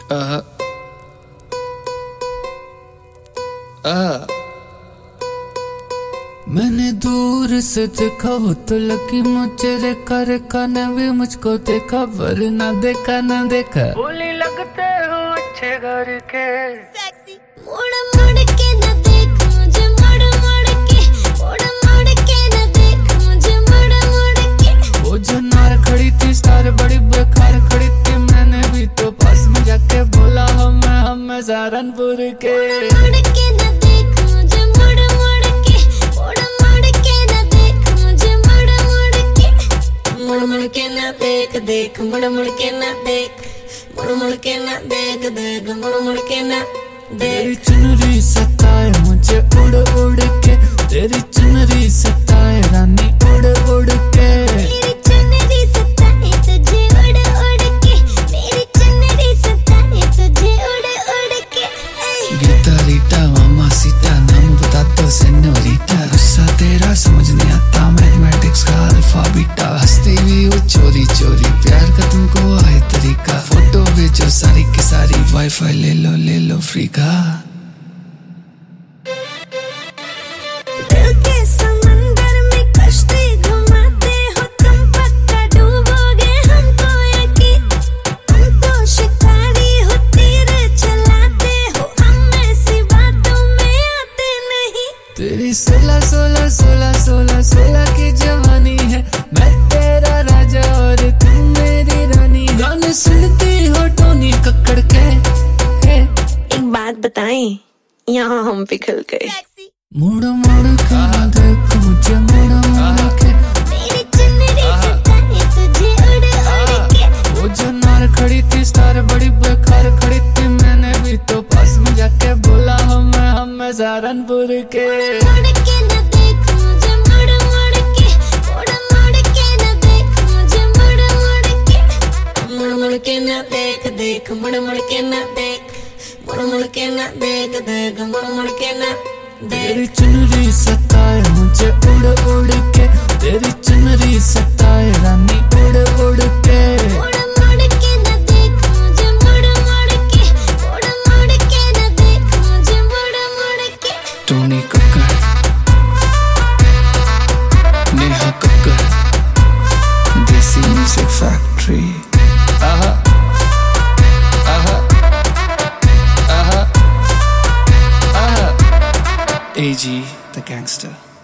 Uh, मैंने दूर से देखा हो तो लगी मुझे रेखा रेखा ने भी मुझको देखा, वरना देखा ना देखा। बोली लगते हो अच्छे घर के। मुड़ मुड़ के न देख मुझे, मुड़ मुड़ के, मुड़ मुड़ के न देख मुझे, मुड़ मुड़ के। वो जो नार खड़ी थी स्टार बड़ी बेकार खड़ी थी, मैंने भी तो पास में जाके बोला हम सहारनपुर के। मुड़ के न देख मुझे, मुड़ मुड़ के, मुड़ मुड़ के न देख मुझे, मुड़ मुड़ के। मुड़ मुड़ के न देख देख, मुड़ मुड़ के न देख, मुड़ मुड़ के न देख देख, मुड़ मुड़ के न देख। तेरी चुनरी सताए मुझे उड़ उड़ के, तेरी चुनरी सताए रानी उड़ उड़ के। मेरी चुनरी सताए तुझे उड़ उड़ के, मेरी चुनरी सताए तुझे उड़ उड़ के। गीता रीटा मामा सीता नाम बता दो सेनोरिटा, गुस्सा तेरा समझ नहीं आता मैथमेटिक्स का अल्फा बीटा। हंसती भी वो चोरी चोरी, प्यार का तुमको आए तरीका। फोटो भेजो सारी की सारी, वाईफाई ले लो फ्री का। दिल के समंदर में कश्ती घुमाते हो तुम, पक्का डूबोगे हमको यकीन। तुम तो शिकारी हो, तीर चलाते हो, हम ऐसी बातों में आते नहीं। तेरी 16 की जवानी है, मैं तेरा राजा और तुम मेरी रानी। गाने सुनती हो टोनी कक्कड़ के। एक बात बताएं, यहाँ हम पिघल गए। मुड़ मुड़ के ना देख मुझे, मुड़ मुड़ के। मेरी चुनरी सताए तुझे उड़ उड़ के। वो जो नार खड़ी थी स्टार बड़ी बेकार खड़ी थी, मैंने भी तो पास में जाके बोला हम सहारनपुर के। मुड़ के न देख मुझे, मुड़ मुड़ के, मुड़ मुड़ के न देख मुझे, मुड़ मुड़ के। मुड़ मुड़ के न देख देख, मुड़ मुड़ के न देख, मुड़ मुड़ के न देख देख, मुड़ मुड़ के न देख। तेरी चुनरी सताए मुझे उड़ उड़ के, तेरी चुनरी सताए रानी उड़ उड़ के। मुड़ मुड़ के न देख मुझे, मुड़ मुड़ के, मुड़ मुड़ के न देख मुझे, मुड़ मुड़ के। टोनी कक्कड़, नेहा कक्कड़, देसी म्यूजिक फैक्ट्री। आहा आहा आहा आहा, AG the gangster।